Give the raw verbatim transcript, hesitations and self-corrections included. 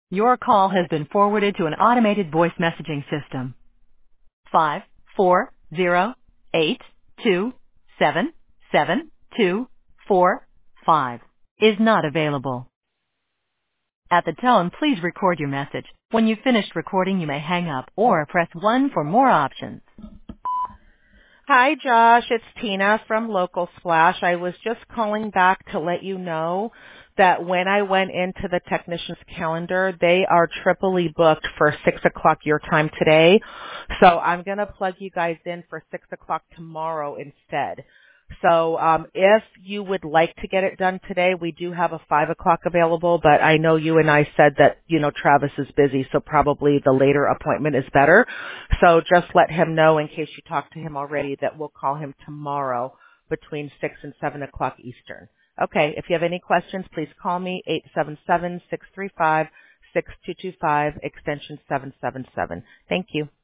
Your call has been forwarded to an automated voice messaging system. Five four zero eight two seven seven two four five is not available. At the tone, please record your message. When you've finished recording, you may hang up or press one for more options. Hi, Josh. It's Tina from Local Splash. I was just calling back to let you know that when I went into the technician's calendar, they are triply booked for six o'clock your time today. So I'm going to plug you guys in for six o'clock tomorrow instead. So um, if you would like to get it done today, we do have a five o'clock available, but I know you and I said that, you know, Travis is busy, so probably the later appointment is better. So just let him know in case you talk to him already that we'll call him tomorrow between six and seven o'clock Eastern. Okay, if you have any questions, please call me, eight seven seven, six three five, six two two five, extension seven seven seven. Thank you.